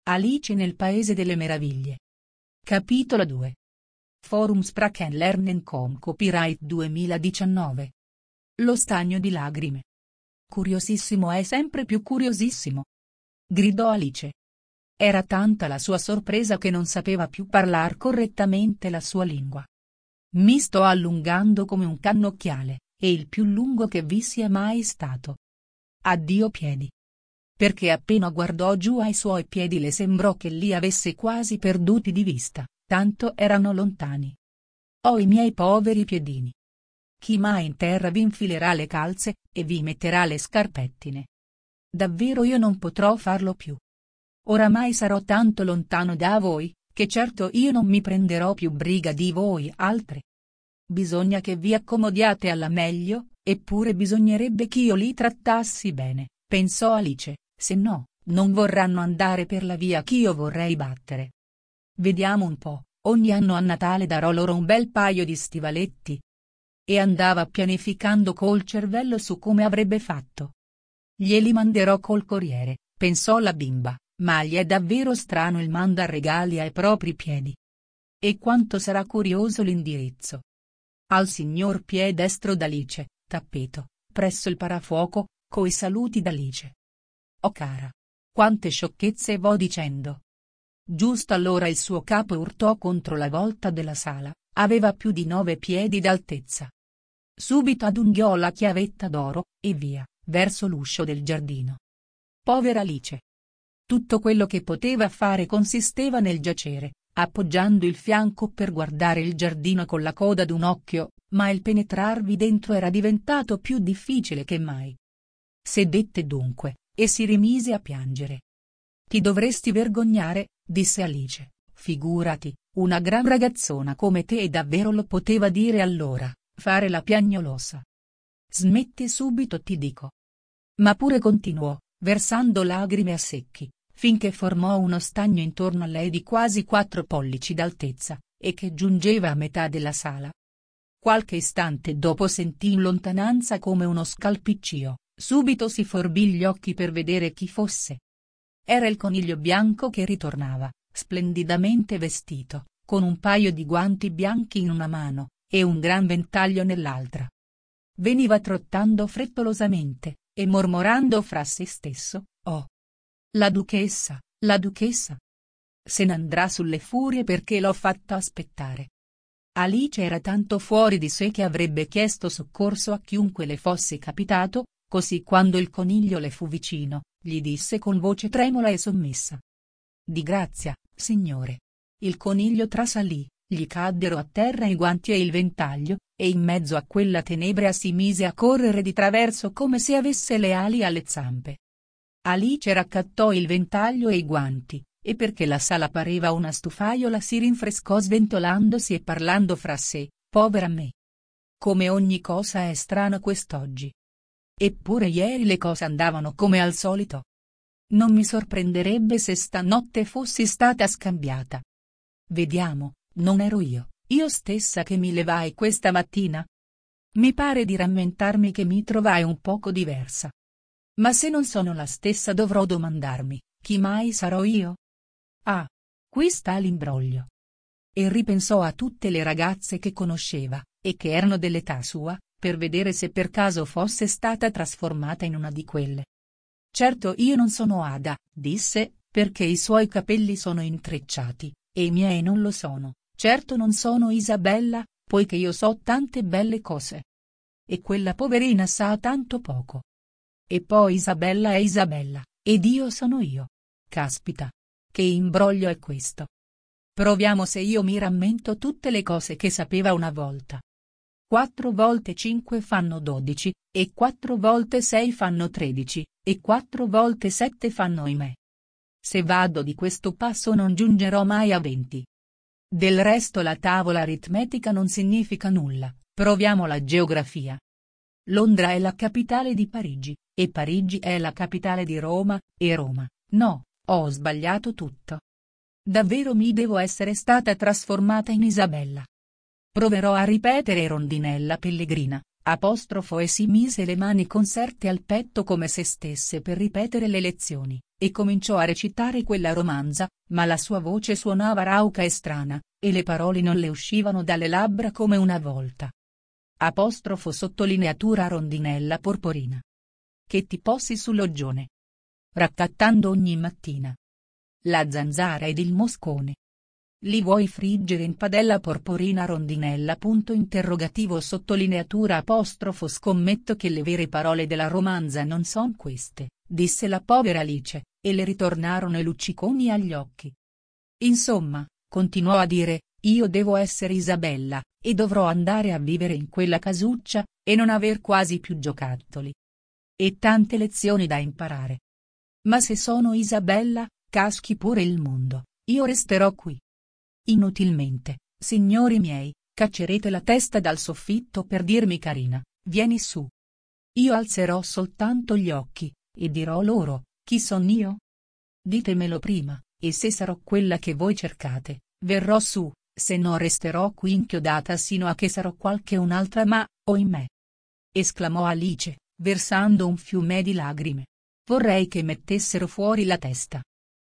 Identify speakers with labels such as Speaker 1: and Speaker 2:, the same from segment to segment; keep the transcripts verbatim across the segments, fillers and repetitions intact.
Speaker 1: Alice nel Paese delle Meraviglie. Capitolo due. Forum Sprachen Lernen com Copyright duemiladiciannove. Lo stagno di lagrime. Curiosissimo è sempre più curiosissimo. Gridò Alice. Era tanta la sua sorpresa che non sapeva più parlar correttamente la sua lingua. Mi sto allungando come un cannocchiale, e il più lungo che vi sia mai stato. Addio piedi. Perché appena guardò giù ai suoi piedi le sembrò che li avesse quasi perduti di vista, tanto erano lontani. Oh i miei poveri piedini! Chi mai in terra vi infilerà le calze, e vi metterà le scarpettine? Davvero io non potrò farlo più. Oramai sarò tanto lontano da voi, che certo io non mi prenderò più briga di voi altre. Bisogna che vi accomodiate alla meglio, eppure bisognerebbe ch'io li trattassi bene, pensò Alice, se no, non vorranno andare per la via ch'io vorrei battere. Vediamo un po', ogni anno a Natale darò loro un bel paio di stivaletti. E andava pianificando col cervello su come avrebbe fatto. Glieli manderò col corriere, pensò la bimba, ma gli è davvero strano il mandar regali ai propri piedi. E quanto sarà curioso l'indirizzo. Al signor Piedestro d'Alice, tappeto, presso il parafuoco, coi saluti d'Alice. Oh cara! Quante sciocchezze vo dicendo! Giusto allora il suo capo urtò contro la volta della sala, aveva più di nove piedi d'altezza. Subito adunghiò la chiavetta d'oro, e via, verso l'uscio del giardino. Povera Alice! Tutto quello che poteva fare consisteva nel giacere, appoggiando il fianco per guardare il giardino con la coda d'un occhio, ma il penetrarvi dentro era diventato più difficile che mai. Sedette dunque, e si rimise a piangere. Ti dovresti vergognare, disse Alice, figurati, una gran ragazzona come te e davvero lo poteva dire allora, fare la piagnolosa. Smetti subito ti dico. Ma pure continuò, versando lagrime a secchi, finché formò uno stagno intorno a lei di quasi quattro pollici d'altezza, e che giungeva a metà della sala. Qualche istante dopo sentì in lontananza come uno scalpiccio, subito si forbì gli occhi per vedere chi fosse. Era il coniglio bianco che ritornava, splendidamente vestito, con un paio di guanti bianchi in una mano, e un gran ventaglio nell'altra. Veniva trottando frettolosamente, e mormorando fra se stesso, oh! La duchessa, la duchessa! Se n'andrà sulle furie perché l'ho fatta aspettare. Alice era tanto fuori di sé che avrebbe chiesto soccorso a chiunque le fosse capitato, così quando il coniglio le fu vicino, gli disse con voce tremola e sommessa. Di grazia, signore. Il coniglio trasalì, gli caddero a terra i guanti e il ventaglio, e in mezzo a quella tenebra si mise a correre di traverso come se avesse le ali alle zampe. Alice raccattò il ventaglio e i guanti, e perché la sala pareva una stufaiola si rinfrescò sventolandosi e parlando fra sé, povera me. Come ogni cosa è strana quest'oggi. Eppure ieri le cose andavano come al solito. Non mi sorprenderebbe se stanotte fossi stata scambiata. Vediamo, non ero io, io stessa che mi levai questa mattina? Mi pare di rammentarmi che mi trovai un poco diversa. Ma se non sono la stessa dovrò domandarmi, chi mai sarò io? Ah, qui sta l'imbroglio. E ripensò a tutte le ragazze che conosceva, e che erano dell'età sua, per vedere se per caso fosse stata trasformata in una di quelle. Certo io non sono Ada, disse, perché i suoi capelli sono intrecciati, e i miei non lo sono, certo non sono Isabella, poiché io so tante belle cose. E quella poverina sa tanto poco. E poi Isabella è Isabella, ed io sono io. Caspita! Che imbroglio è questo? Proviamo se io mi rammento tutte le cose che sapeva una volta. Quattro volte cinque fanno dodici, e quattro volte sei fanno tredici, e quattro volte sette fanno ahimè. Se vado di questo passo non giungerò mai a venti. Del resto la tavola aritmetica non significa nulla, proviamo la geografia. Londra è la capitale di Parigi, e Parigi è la capitale di Roma, e Roma, no, ho sbagliato tutto. Davvero mi devo essere stata trasformata in Isabella. Proverò a ripetere Rondinella Pellegrina, Apostrofo e si mise le mani conserte al petto come se stesse per ripetere le lezioni, e cominciò a recitare quella romanza, ma la sua voce suonava rauca e strana, e le parole non le uscivano dalle labbra come una volta. Apostrofo sottolineatura rondinella porporina. Che ti posi sul loggione. Raccattando ogni mattina. La zanzara ed il moscone. Li vuoi friggere in padella porporina rondinella punto interrogativo sottolineatura apostrofo scommetto che le vere parole della romanza non son queste, disse la povera Alice, e le ritornarono i lucciconi agli occhi. Insomma, continuò a dire, io devo essere Isabella, e dovrò andare a vivere in quella casuccia, e non aver quasi più giocattoli. E tante lezioni da imparare. Ma se sono Isabella, caschi pure il mondo, io resterò qui. Inutilmente, signori miei, caccerete la testa dal soffitto per dirmi carina, vieni su. Io alzerò soltanto gli occhi, e dirò loro, chi son io? Ditemelo prima, e se sarò quella che voi cercate, verrò su, se no resterò qui inchiodata sino a che sarò qualche un'altra ma, oimè. Esclamò Alice, versando un fiume di lagrime. Vorrei che mettessero fuori la testa.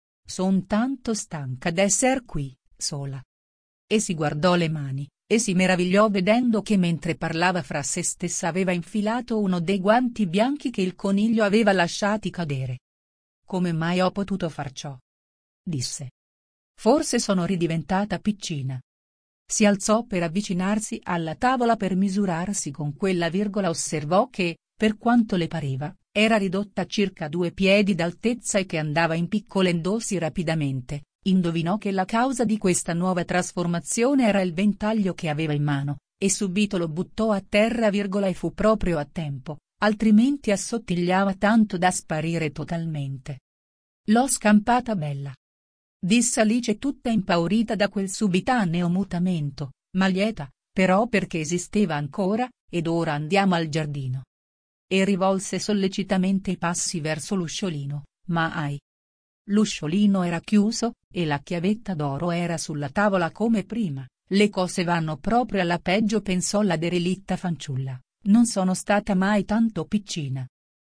Speaker 1: Son tanto stanca d'esser qui, sola. E si guardò le mani, e si meravigliò vedendo che mentre parlava fra se stessa aveva infilato uno dei guanti bianchi che il coniglio aveva lasciati cadere. Come mai ho potuto far ciò? Disse. Forse sono ridiventata piccina. Si alzò per avvicinarsi alla tavola per misurarsi con quella virgola osservò che, per quanto le pareva, era ridotta a circa due piedi d'altezza e che andava impiccolendosi rapidamente. Indovinò che la causa di questa nuova trasformazione era il ventaglio che aveva in mano, e subito lo buttò a terra e fu proprio a tempo, altrimenti assottigliava tanto da sparire totalmente. L'ho scampata bella. Disse Alice tutta impaurita da quel subitaneo mutamento, ma lieta, però perché esisteva ancora, ed ora andiamo al giardino. E rivolse sollecitamente i passi verso l'usciolino, ma ahi. L'usciolino era chiuso, e la chiavetta d'oro era sulla tavola come prima, le cose vanno proprio alla peggio pensò la derelitta fanciulla, non sono stata mai tanto piccina.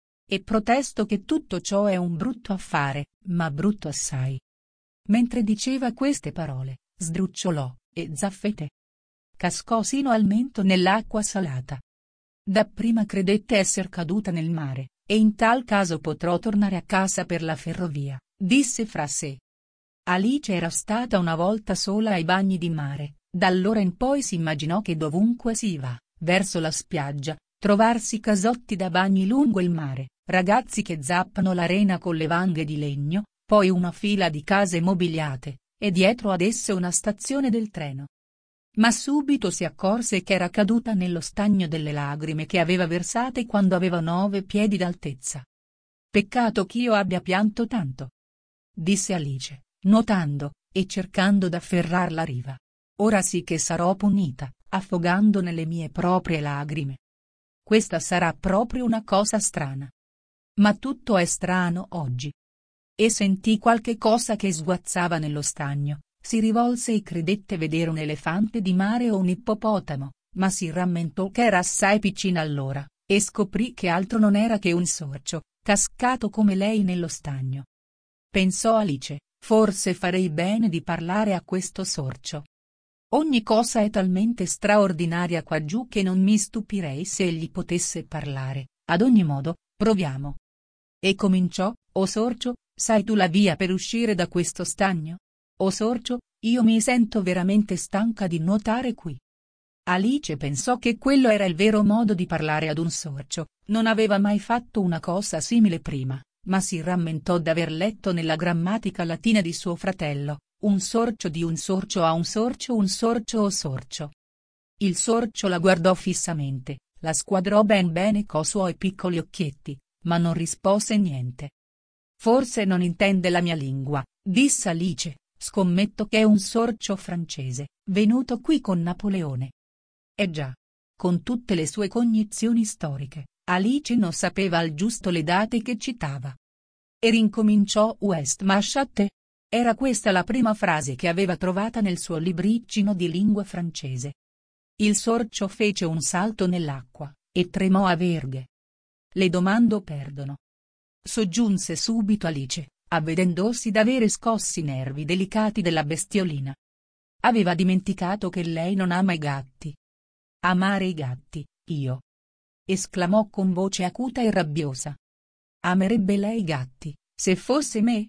Speaker 1: E protesto che tutto ciò è un brutto affare, ma brutto assai. Mentre diceva queste parole, sdrucciolò, e zaffete. Cascò sino al mento nell'acqua salata. Dapprima credette esser caduta nel mare, e in tal caso potrò tornare a casa per la ferrovia. Disse fra sé. Alice era stata una volta sola ai bagni di mare, da allora in poi si immaginò che dovunque si va, verso la spiaggia, trovarsi casotti da bagni lungo il mare, ragazzi che zappano l'arena con le vanghe di legno, poi una fila di case mobiliate, e dietro ad esse una stazione del treno. Ma subito si accorse che era caduta nello stagno delle lagrime che aveva versate quando aveva nove piedi d'altezza. Peccato ch'io abbia pianto tanto. Disse Alice, nuotando, e cercando d'afferrar la riva. Ora sì che sarò punita, affogando nelle mie proprie lagrime. Questa sarà proprio una cosa strana. Ma tutto è strano oggi. E sentì qualche cosa che sguazzava nello stagno, si rivolse e credette vedere un elefante di mare o un ippopotamo, ma si rammentò che era assai piccina allora, e scoprì che altro non era che un sorcio, cascato come lei nello stagno. Pensò Alice, forse farei bene di parlare a questo sorcio. Ogni cosa è talmente straordinaria quaggiù che non mi stupirei se egli potesse parlare, ad ogni modo, proviamo. E cominciò, o sorcio, sai tu la via per uscire da questo stagno? O sorcio, io mi sento veramente stanca di nuotare qui. Alice pensò che quello era il vero modo di parlare ad un sorcio, non aveva mai fatto una cosa simile prima. Ma si rammentò d'aver letto nella grammatica latina di suo fratello, un sorcio di un sorcio a un sorcio un sorcio o sorcio. Il sorcio la guardò fissamente, la squadrò ben bene co suoi piccoli occhietti, ma non rispose niente. Forse non intende la mia lingua, disse Alice, scommetto che è un sorcio francese, venuto qui con Napoleone. Eh già. Con tutte le sue cognizioni storiche, Alice non sapeva al giusto le date che citava. E rincominciò Westmachat. Era questa la prima frase che aveva trovata nel suo libriccino di lingua francese. Il sorcio fece un salto nell'acqua, E tremò a verghe. Le domando perdono. Soggiunse subito Alice, avvedendosi d'avere scossi i nervi delicati della bestiolina. Aveva dimenticato che lei non ama i gatti. Amare i gatti, io? Esclamò con voce acuta e rabbiosa. Amerebbe lei i gatti, se fosse me?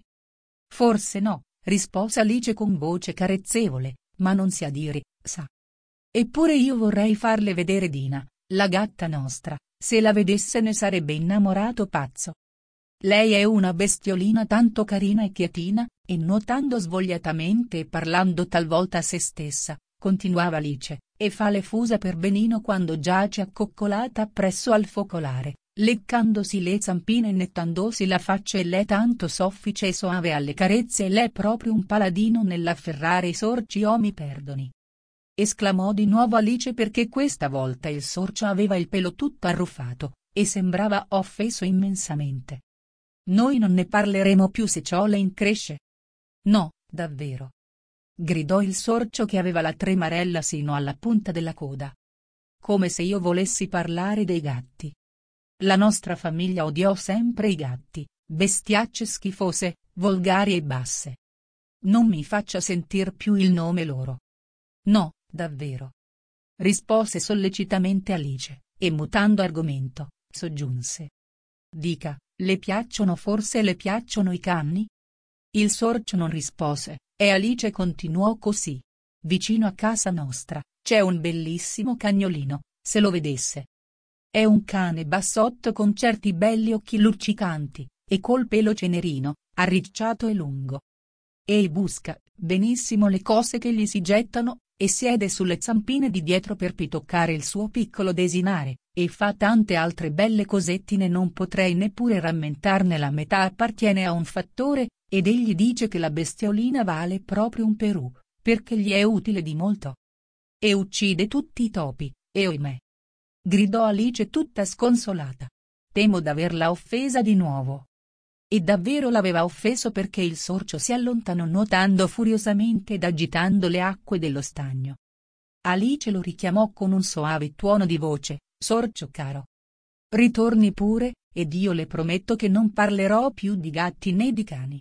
Speaker 1: Forse no, rispose Alice con voce carezzevole, ma non si a dire, sa. Eppure io vorrei farle vedere Dina, la gatta nostra, se la vedesse ne sarebbe innamorato pazzo. Lei è una bestiolina tanto carina e chietina, e nuotando svogliatamente e parlando talvolta a se stessa, continuava Alice, e fa le fusa per benino quando giace accoccolata presso al focolare, leccandosi le zampine e nettandosi la faccia e l'è tanto soffice e soave alle carezze e l'è proprio un paladino nell'afferrare i sorci o mi perdoni. Esclamò di nuovo Alice perché questa volta il sorcio aveva il pelo tutto arruffato, e sembrava offeso immensamente. Noi non ne parleremo più se ciò le incresce? No, davvero. Gridò il sorcio che aveva la tremarella sino alla punta della coda. Come se io volessi parlare dei gatti. La nostra famiglia odiò sempre i gatti, bestiacce schifose, volgari e basse. Non mi faccia sentir più il nome loro. No, davvero. Rispose sollecitamente Alice, e mutando argomento, soggiunse. Dica, le piacciono forse le piacciono i cani? Il sorcio non rispose, e Alice continuò così. Vicino a casa nostra, c'è un bellissimo cagnolino, se lo vedesse. È un cane bassotto con certi belli occhi luccicanti, e col pelo cenerino, arricciato e lungo. Ei busca, benissimo le cose che gli si gettano, e siede sulle zampine di dietro per pitoccare il suo piccolo desinare, e fa tante altre belle cosettine non potrei neppure rammentarne la metà appartiene a un fattore, ed egli dice che la bestiolina vale proprio un perù, perché gli è utile di molto. E uccide tutti i topi, e oimè. Gridò Alice tutta sconsolata. Temo d'averla offesa di nuovo. E davvero l'aveva offeso perché il sorcio si allontanò nuotando furiosamente ed agitando le acque dello stagno. Alice lo richiamò con un soave tuono di voce, sorcio caro. Ritorni pure, ed io le prometto che non parlerò più di gatti né di cani.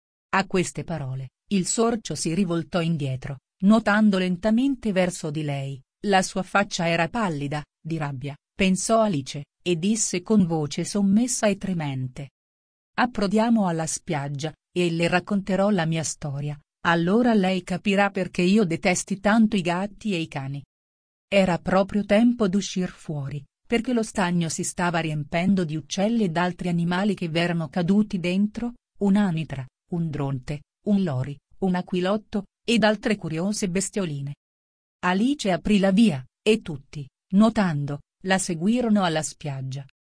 Speaker 1: A queste parole, il sorcio si rivoltò indietro, nuotando lentamente verso di lei, la sua faccia era pallida, di rabbia, pensò Alice, e disse con voce sommessa e tremente. Approdiamo alla spiaggia, e le racconterò la mia storia, allora lei capirà perché io detesti tanto i gatti e i cani. Era proprio tempo d'uscir fuori, perché lo stagno si stava riempendo di uccelli ed altri animali che v'erano caduti dentro, un'anitra, un dronte, un lori, un aquilotto, ed altre curiose bestioline. Alice aprì la via, e tutti, nuotando, la seguirono alla spiaggia.